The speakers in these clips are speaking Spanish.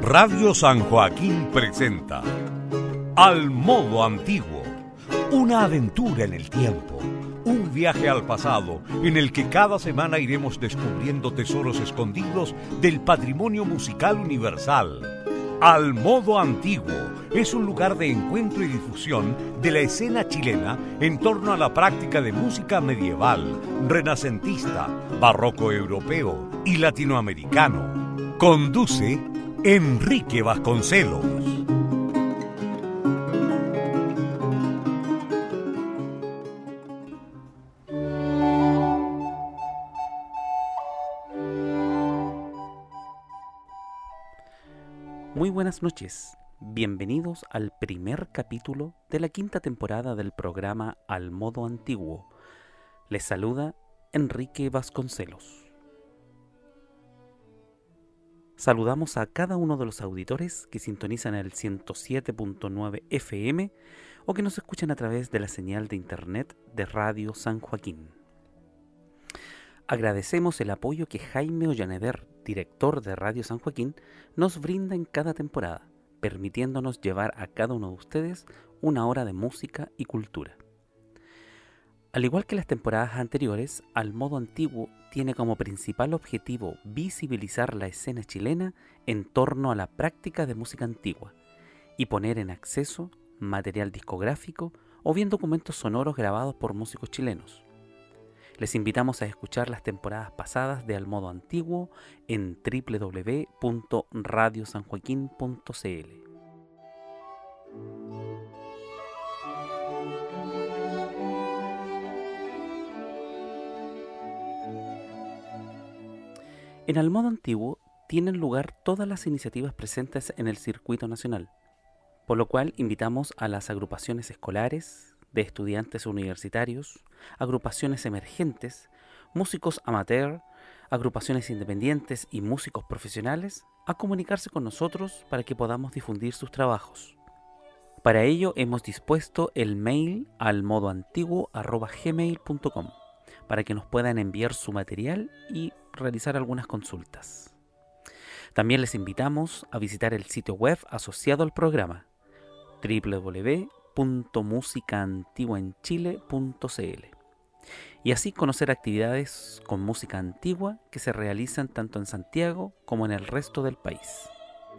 Radio San Joaquín presenta Al Modo Antiguo, una aventura en el tiempo, un viaje al pasado en el que cada semana iremos descubriendo tesoros escondidos del patrimonio musical universal. Al Modo Antiguo es un lugar de encuentro y difusión de la escena chilena en torno a la práctica de música medieval, renacentista, barroco europeo y latinoamericano. Conduce Enrique Vasconcelos. Muy buenas noches, bienvenidos al primer capítulo de la quinta temporada del programa Al Modo Antiguo. Les saluda Enrique Vasconcelos. Saludamos a cada uno de los auditores que sintonizan el 107.9 FM o que nos escuchan a través de la señal de internet de Radio San Joaquín. Agradecemos el apoyo que Jaime Ollaneder, director de Radio San Joaquín, nos brinda en cada temporada, permitiéndonos llevar a cada uno de ustedes una hora de música y cultura. Al igual que las temporadas anteriores, Al Modo Antiguo tiene como principal objetivo visibilizar la escena chilena en torno a la práctica de música antigua y poner en acceso material discográfico o bien documentos sonoros grabados por músicos chilenos. Les invitamos a escuchar las temporadas pasadas de Al Modo Antiguo en www.radiosanjoaquin.cl. En Al Modo Antiguo tienen lugar todas las iniciativas presentes en el circuito nacional, por lo cual invitamos a las agrupaciones escolares, de estudiantes universitarios, agrupaciones emergentes, músicos amateur, agrupaciones independientes y músicos profesionales a comunicarse con nosotros para que podamos difundir sus trabajos. Para ello hemos dispuesto el mail almodoantiguo@gmail.com para que nos puedan enviar su material y realizar algunas consultas. También les invitamos a visitar el sitio web asociado al programa www.musicaantiguaenchile.cl y así conocer actividades con música antigua que se realizan tanto en Santiago como en el resto del país.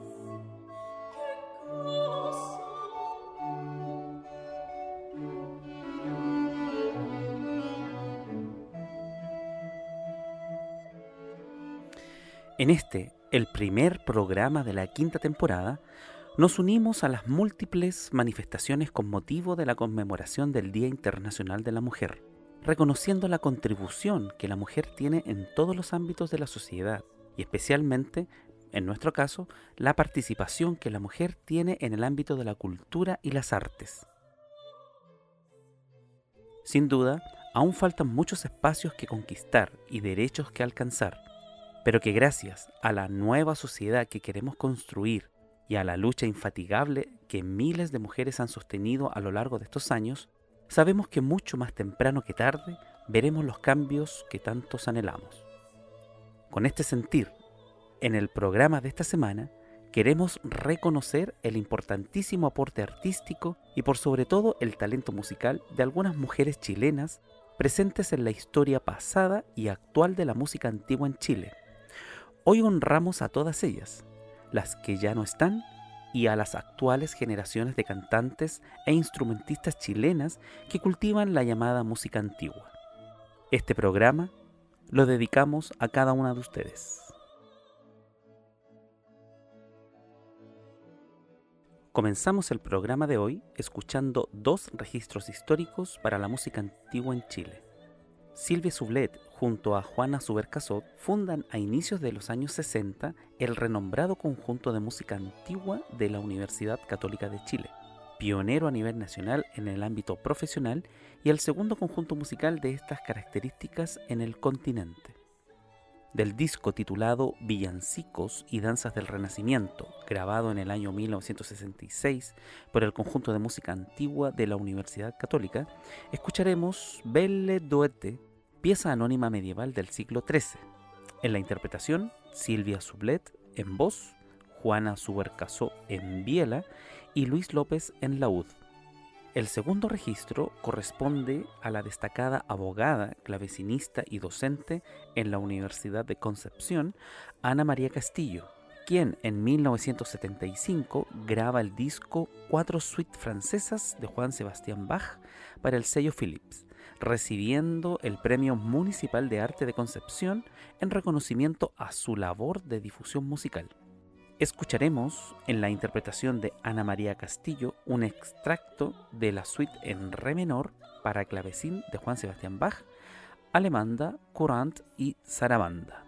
En el primer programa de la quinta temporada, nos unimos a las múltiples manifestaciones con motivo de la conmemoración del Día Internacional de la Mujer, reconociendo la contribución que la mujer tiene en todos los ámbitos de la sociedad y especialmente, en nuestro caso, la participación que la mujer tiene en el ámbito de la cultura y las artes. Sin duda, aún faltan muchos espacios que conquistar y derechos que alcanzar, pero que gracias a la nueva sociedad que queremos construir y a la lucha infatigable que miles de mujeres han sostenido a lo largo de estos años, sabemos que mucho más temprano que tarde veremos los cambios que tantos anhelamos. Con este sentir, en el programa de esta semana, queremos reconocer el importantísimo aporte artístico y por sobre todo el talento musical de algunas mujeres chilenas presentes en la historia pasada y actual de la música antigua en Chile. Hoy honramos a todas ellas, las que ya no están, y a las actuales generaciones de cantantes e instrumentistas chilenas que cultivan la llamada música antigua. Este programa lo dedicamos a cada una de ustedes. Comenzamos el programa de hoy escuchando dos registros históricos para la música antigua en Chile. Silvia Sublet junto a Juana Subercaseaux fundan a inicios de los años 60 el renombrado conjunto de música antigua de la Universidad Católica de Chile, pionero a nivel nacional en el ámbito profesional y el segundo conjunto musical de estas características en el continente. Del disco titulado Villancicos y Danzas del Renacimiento, grabado en el año 1966 por el conjunto de música antigua de la Universidad Católica, escucharemos Belle Doete, pieza anónima medieval del siglo XIII. En la interpretación, Silvia Sublet en voz, Juana Subercasó en Biela y Luis López en Laúd. El segundo registro corresponde a la destacada abogada, clavecinista y docente en la Universidad de Concepción, Ana María Castillo, quien en 1975 graba el disco 4 suites francesas de Juan Sebastián Bach para el sello Philips, recibiendo el Premio Municipal de Arte de Concepción en reconocimiento a su labor de difusión musical. Escucharemos en la interpretación de Ana María Castillo un extracto de la suite en re menor para clavecín de Juan Sebastián Bach, Alemanda, Courant y Sarabanda.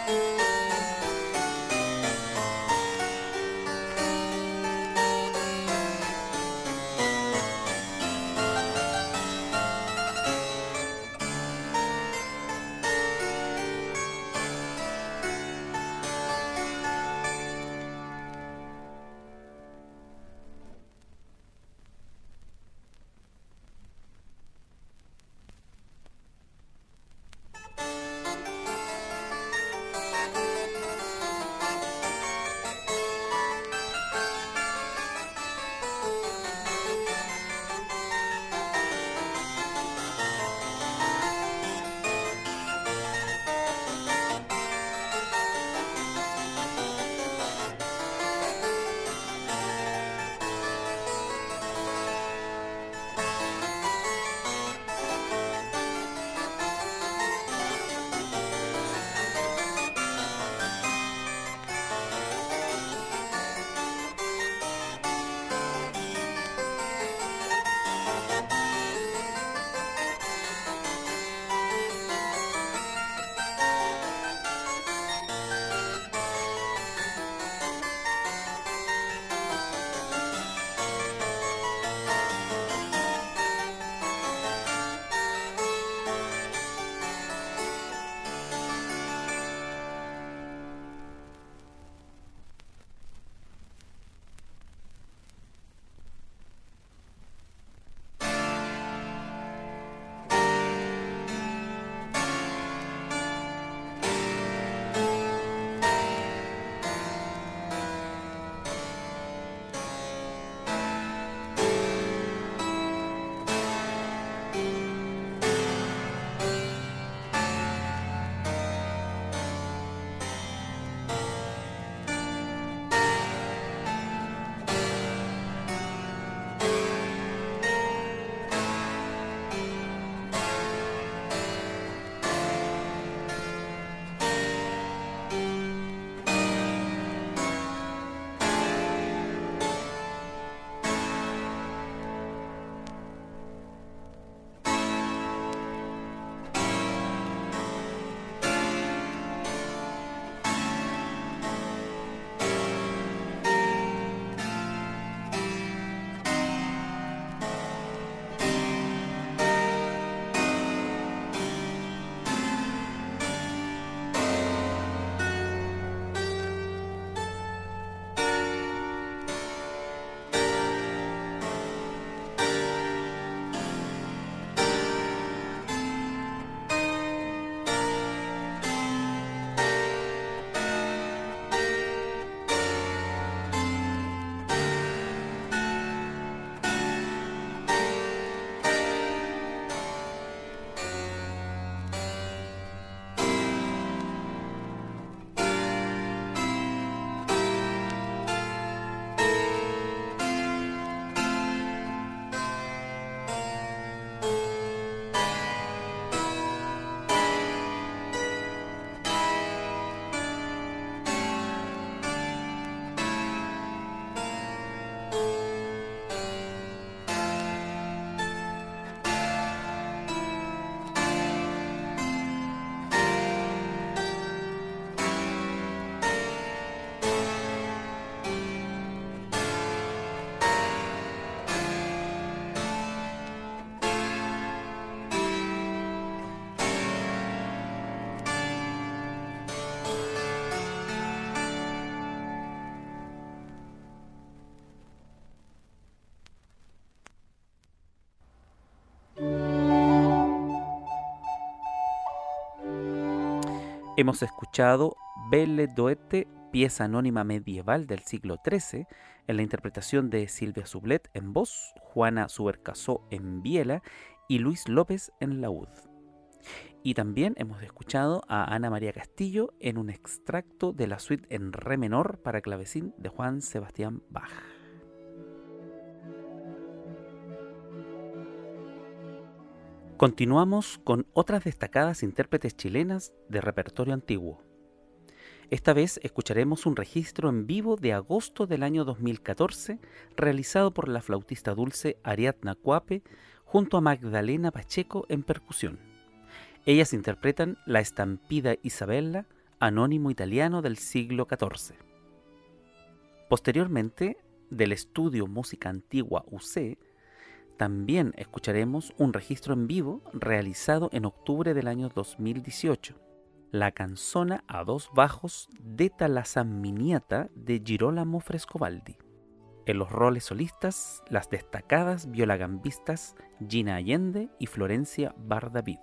Hemos escuchado Belle Doete, pieza anónima medieval del siglo XIII, en la interpretación de Silvia Sublet en voz, Juana Subercasó en viela y Luis López en laúd. Y también hemos escuchado a Ana María Castillo en un extracto de la suite en re menor para clavecín de Juan Sebastián Bach. Continuamos con otras destacadas intérpretes chilenas de repertorio antiguo. Esta vez escucharemos un registro en vivo de agosto del año 2014 realizado por la flautista dulce Ariadna Cuape junto a Magdalena Pacheco en percusión. Ellas interpretan La Estampida Isabella, anónimo italiano del siglo XIV. Posteriormente, del estudio Música Antigua UC, también escucharemos un registro en vivo realizado en octubre del año 2018, la canzona a dos bajos Detta la Samminiata de Girolamo Frescobaldi. En los roles solistas, las destacadas violagambistas Gina Allende y Florencia Bardavid.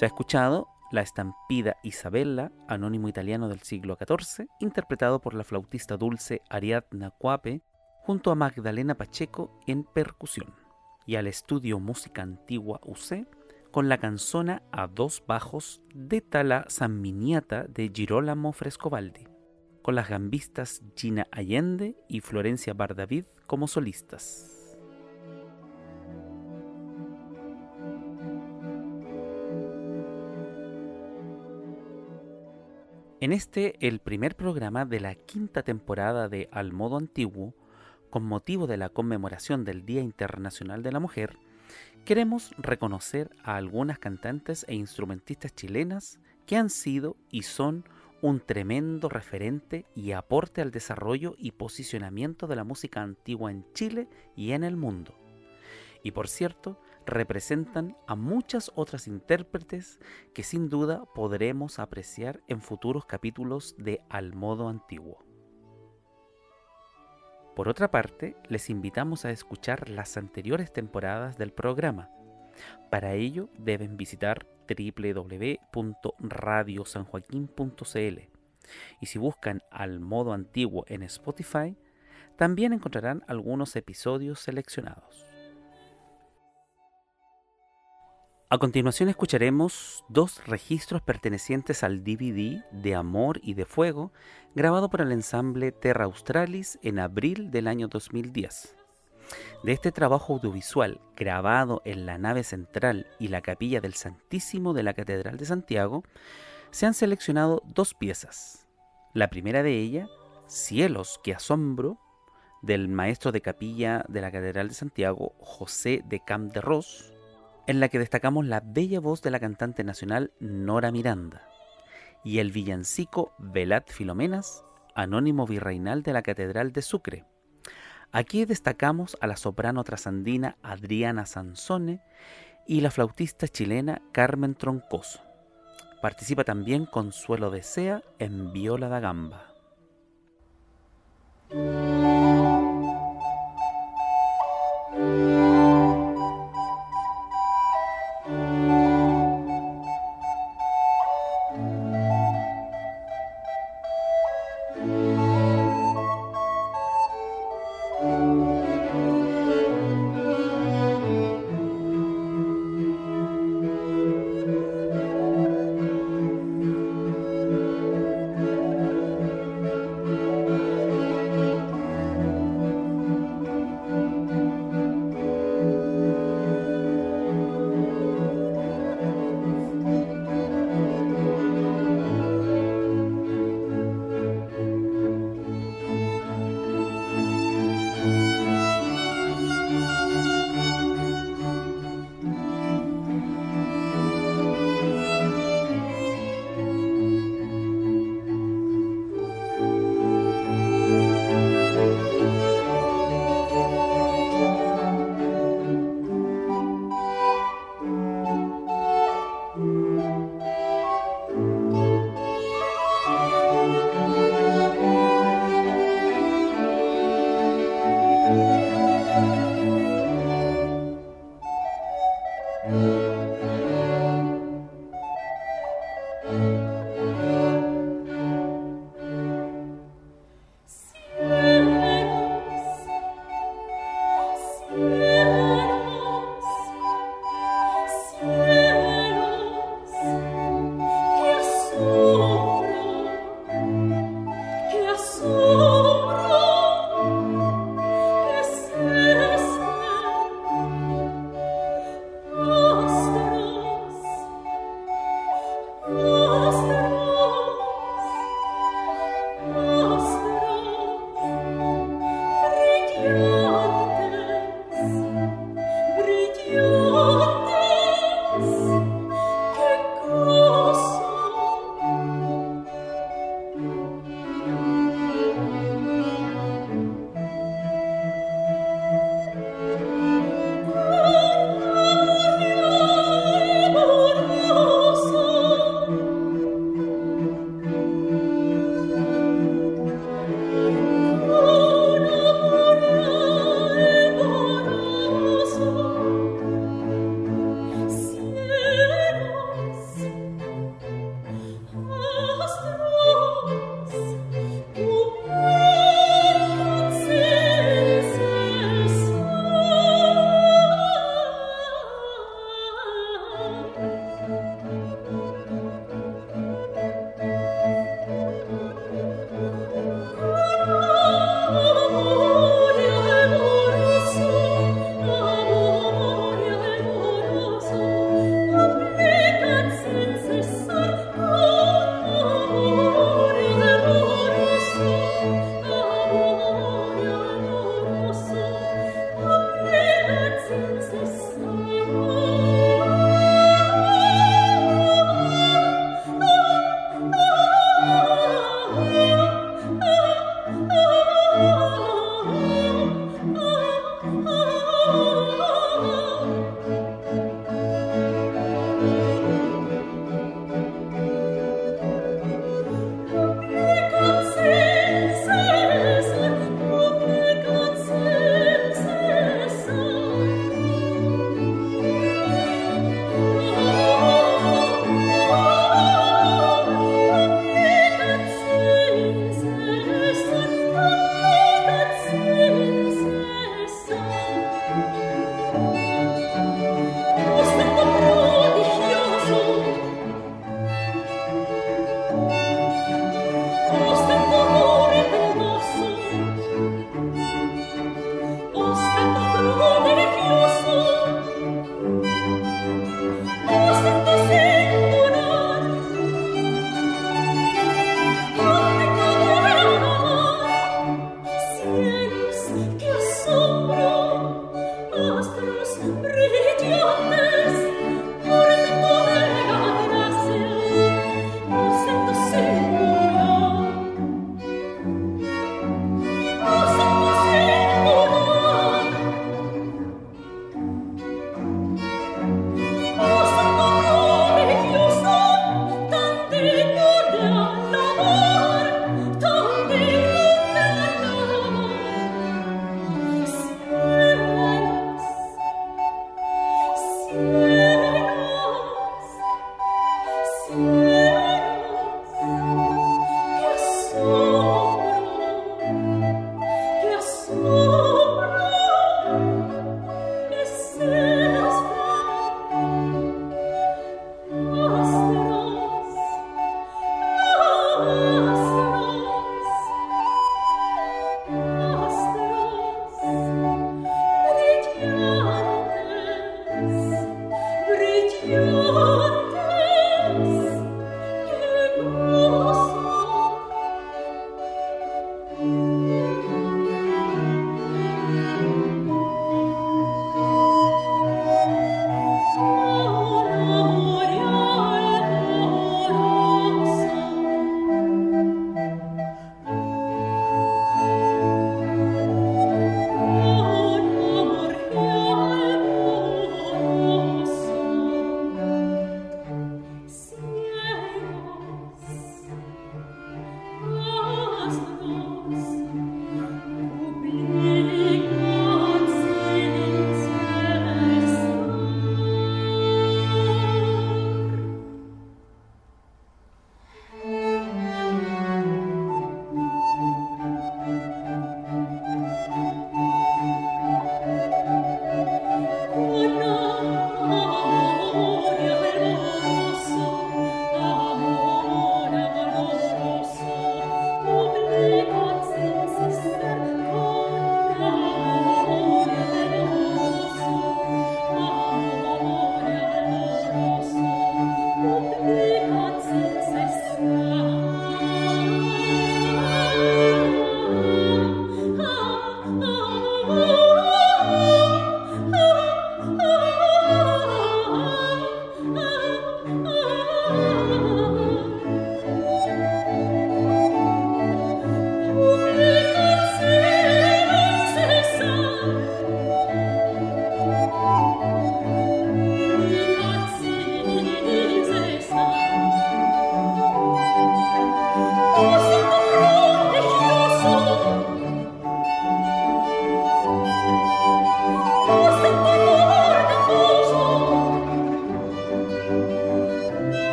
Se ha escuchado La estampida Isabella, anónimo italiano del siglo XIV, interpretado por la flautista dulce Ariadna Coape, junto a Magdalena Pacheco en percusión, y al estudio Música Antigua UC, con la canzona a dos bajos Detta la Samminiata de Girolamo Frescobaldi, con las gambistas Gina Allende y Florencia Bardavid como solistas. En el primer programa de la quinta temporada de Al Modo Antiguo, con motivo de la conmemoración del Día Internacional de la Mujer, queremos reconocer a algunas cantantes e instrumentistas chilenas que han sido y son un tremendo referente y aporte al desarrollo y posicionamiento de la música antigua en Chile y en el mundo. Y por cierto, representan a muchas otras intérpretes que sin duda podremos apreciar en futuros capítulos de Al Modo Antiguo. Por otra parte, les invitamos a escuchar las anteriores temporadas del programa. Para ello deben visitar www.radiosanjoaquin.cl y si buscan Al Modo Antiguo en Spotify, también encontrarán algunos episodios seleccionados. A continuación escucharemos dos registros pertenecientes al DVD de Amor y de Fuego, grabado por el ensamble Terra Australis en abril del año 2010. De este trabajo audiovisual, grabado en la nave central y la capilla del Santísimo de la Catedral de Santiago, se han seleccionado dos piezas. La primera de ellas, Cielos, qué asombro, del maestro de capilla de la Catedral de Santiago, José de Camp de Ros, en la que destacamos la bella voz de la cantante nacional Nora Miranda, y el villancico Velat Filomenas, anónimo virreinal de la Catedral de Sucre. Aquí destacamos a la soprano trasandina Adriana Sansone y la flautista chilena Carmen Troncoso. Participa también Consuelo Desea en viola da gamba.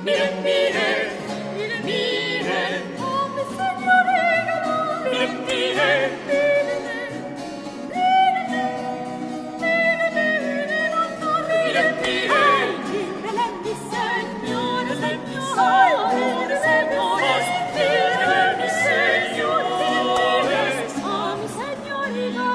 miren, miren, miren, miren, oh mi señorita, miren, miren, miren, miren, miren, miren, mi señores, señores, señores, miren, mi señores, a mi señorita,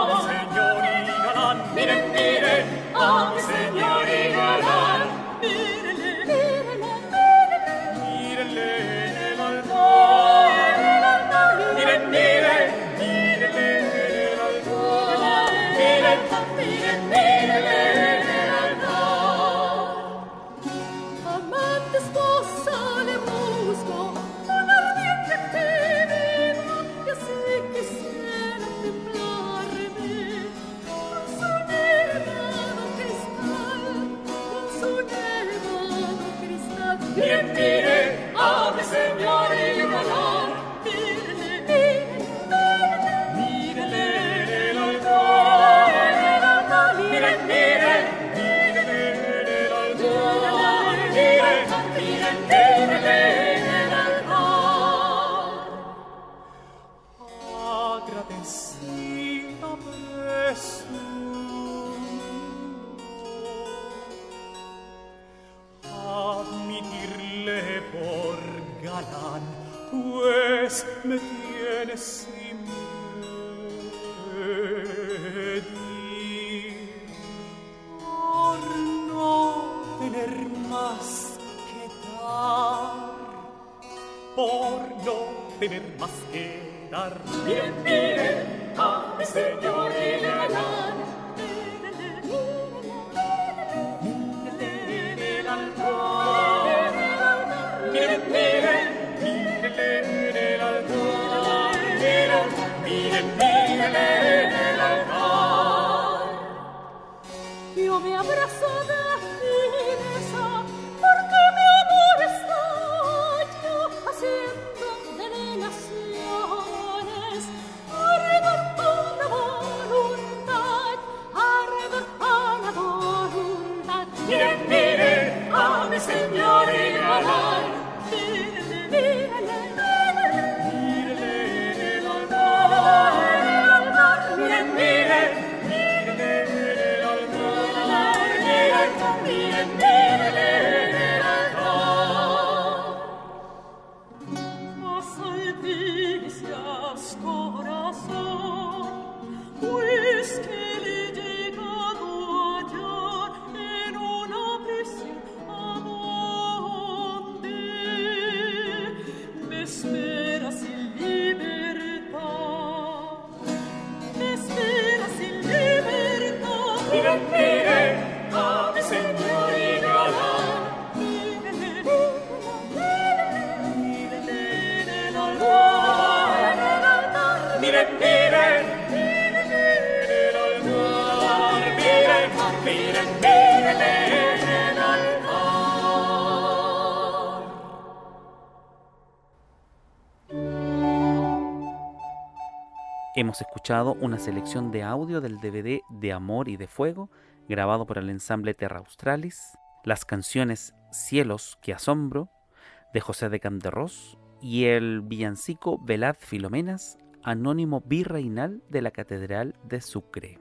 miren, miren, a mi señorita, mírenle, mírenle, mírenle, el altar, miren, miren, mírenle, el altar, miren, miren, mírenle, el altar. Amante esposa le busco, una ardiente actividad, y así quisiera templarme con su nevado cristal, con su nevado cristal. Miren, miren, a mi señorita, mírenle, mírenle, mírenle el altar, miren, miren, mírenle el altar, miren, miren, mírenle el altar. Agradecida presunto admitirle por galán, pues me tiene sin medir, por no tener más que dar, por no tener más que dar. Miren, miren, a mi señorita galán, mírenle el altar, miren, miren, mírenle el altar, miren, miren, mírenle el altar. Yo me abrazo de fineza, porque mi amor está ya haciendo delegaciones, alrededor con la voluntad, alrededor con la voluntad. Miren, miren, a mi señorita, mírenle, mírenle, mírenle el altar, miren, miren, mírenle el altar, miren, miren, mírenle el altar. Mas albricias corazón, pues que le he llegado a hallar en una prisión adonde me espera sin libertad, me espera sin libertad. Miren, miren, a mi señorita, mírenle, mírenle el altar, miren, miren, mírenle el altar, miren, miren, mírenle el altar. Hemos escuchado una selección de audio del DVD de Amor y de Fuego, grabado por el ensamble Terra Australis, las canciones Cielos, que asombro, de José de Camderros, y el villancico Velad Filomenas, anónimo virreinal de la Catedral de Sucre.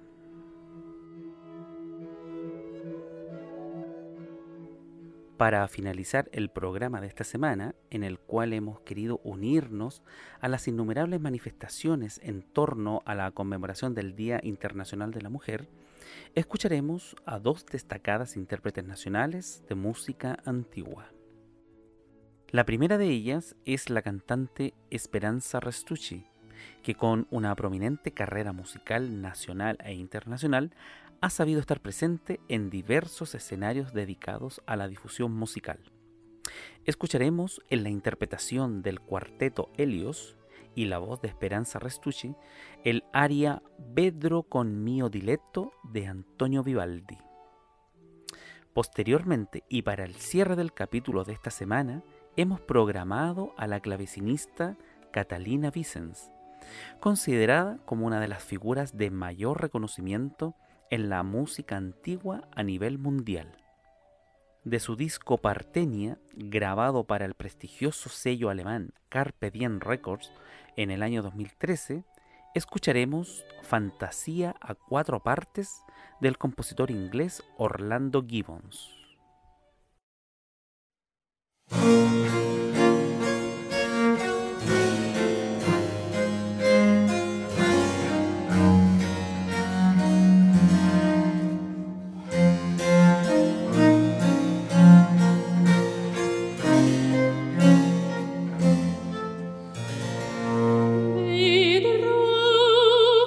Para finalizar el programa de esta semana, en el cual hemos querido unirnos a las innumerables manifestaciones en torno a la conmemoración del Día Internacional de la Mujer, escucharemos a dos destacadas intérpretes nacionales de música antigua. La primera de ellas es la cantante Esperanza Restucci, que con una prominente carrera musical nacional e internacional ha sabido estar presente en diversos escenarios dedicados a la difusión musical. Escucharemos en la interpretación del cuarteto Helios y la voz de Esperanza Restucci el aria Vedro con mio diletto de Antonio Vivaldi. Posteriormente, y para el cierre del capítulo de esta semana, hemos programado a la clavecinista Catalina Vicens, considerada como una de las figuras de mayor reconocimiento en la música antigua a nivel mundial. De su disco Partenia, grabado para el prestigioso sello alemán Carpe Diem Records en el año 2013, escucharemos Fantasía a 4 partes del compositor inglés Orlando Gibbons.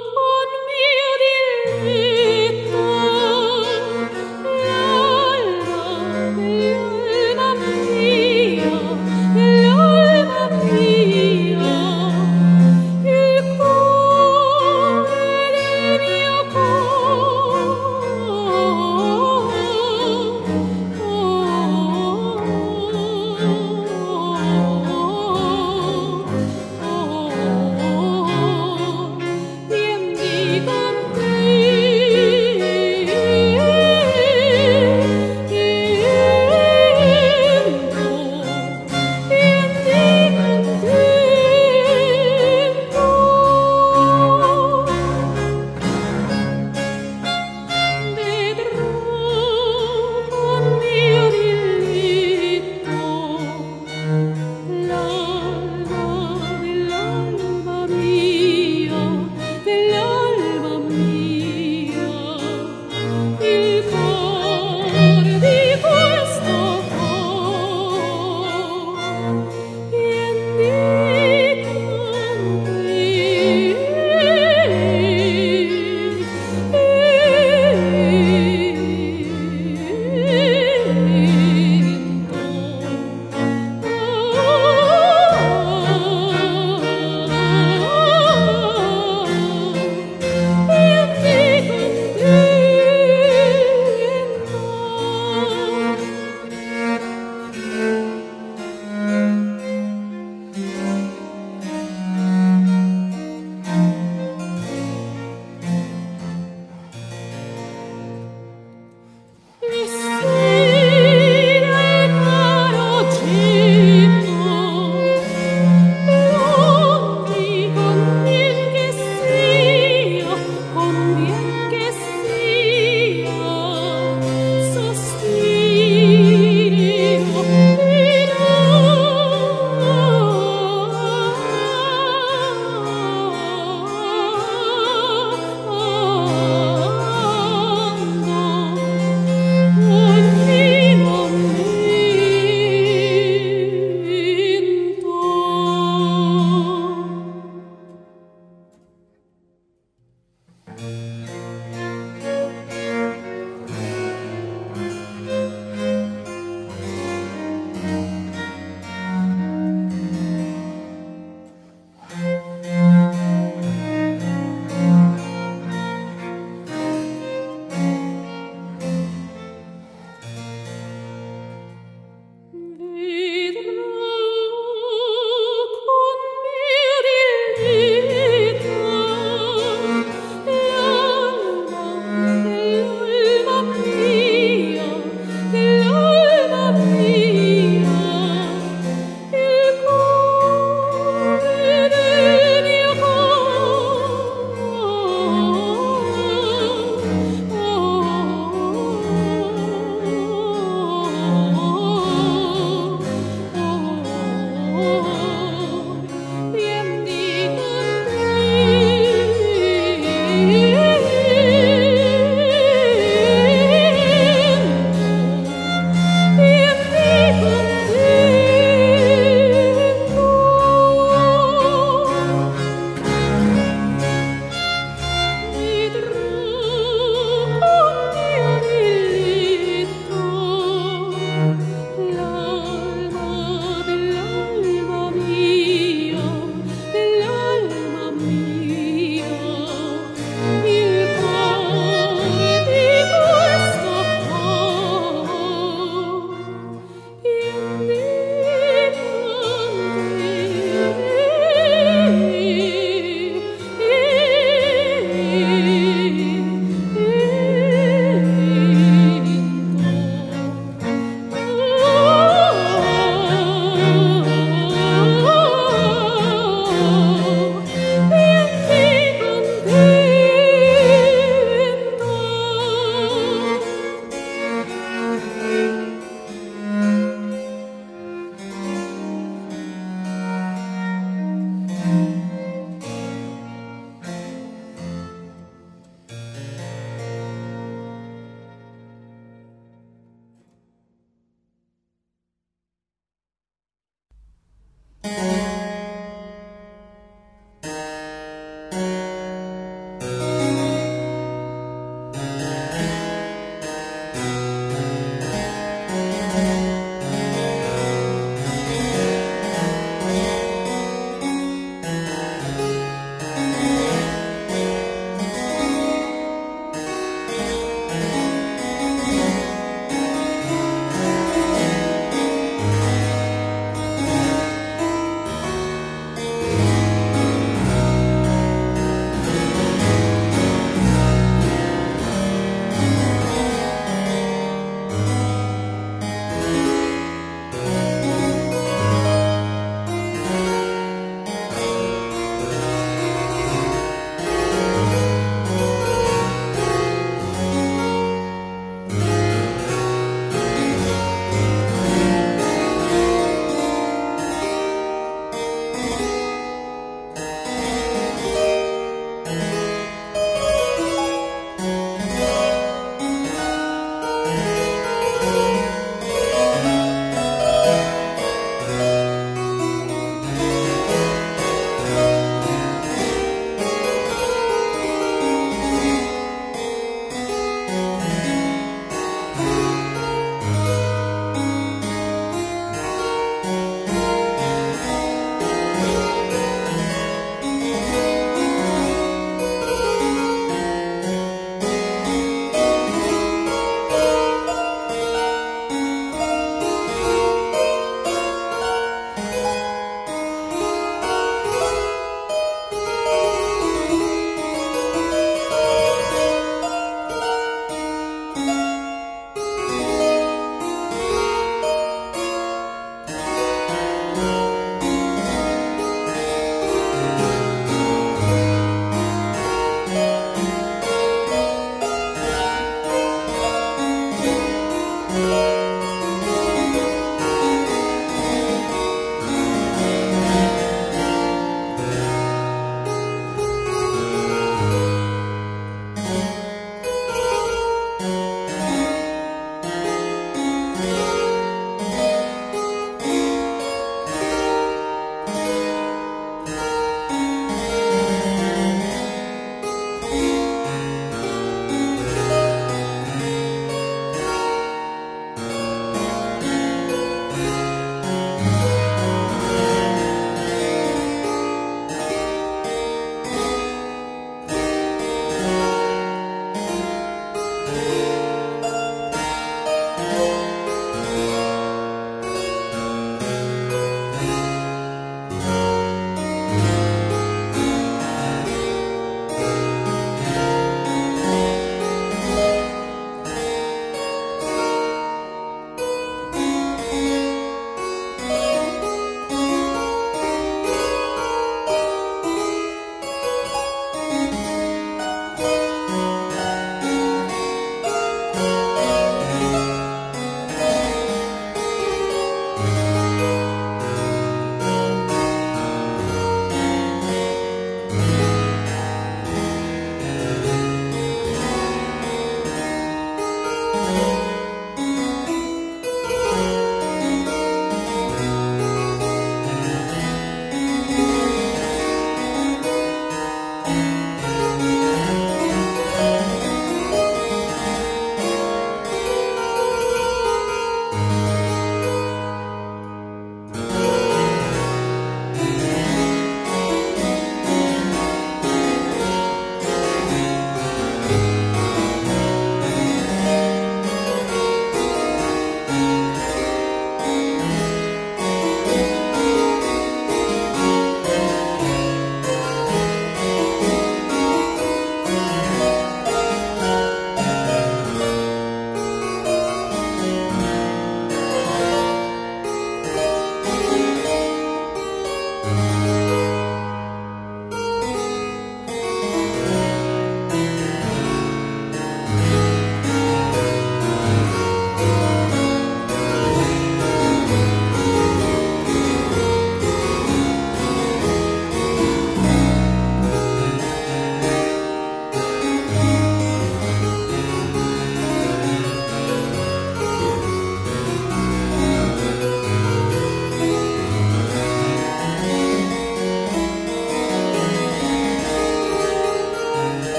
Con mio diritto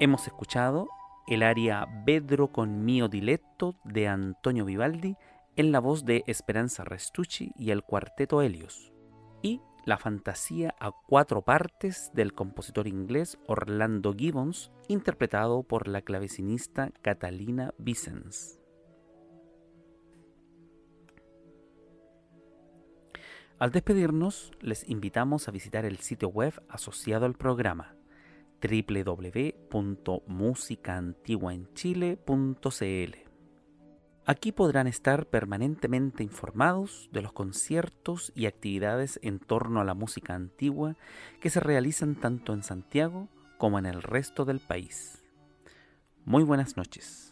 Hemos escuchado el aria Vedro con mio diletto de Antonio Vivaldi en la voz de Esperanza Restucci y el cuarteto Helios, y la fantasía a 4 partes del compositor inglés Orlando Gibbons, interpretado por la clavecinista Catalina Vicens. Al despedirnos, les invitamos a visitar el sitio web asociado al programa www.musicaantiguaenchile.cl. Aquí podrán estar permanentemente informados de los conciertos y actividades en torno a la música antigua que se realizan tanto en Santiago como en el resto del país. Muy buenas noches.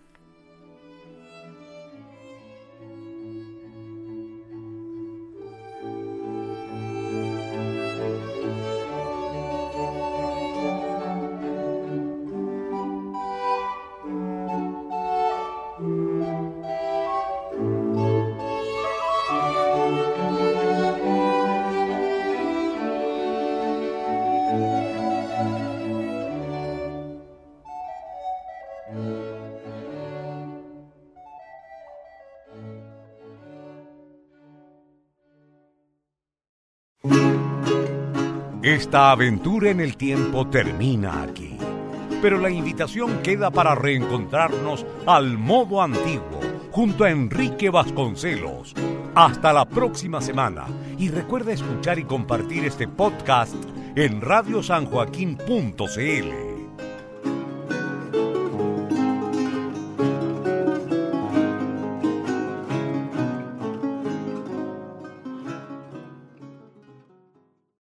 Esta aventura en el tiempo termina aquí, pero la invitación queda para reencontrarnos al modo antiguo, junto a Enrique Vasconcelos. Hasta la próxima semana, y recuerda escuchar y compartir este podcast en radiosanjoaquin.cl.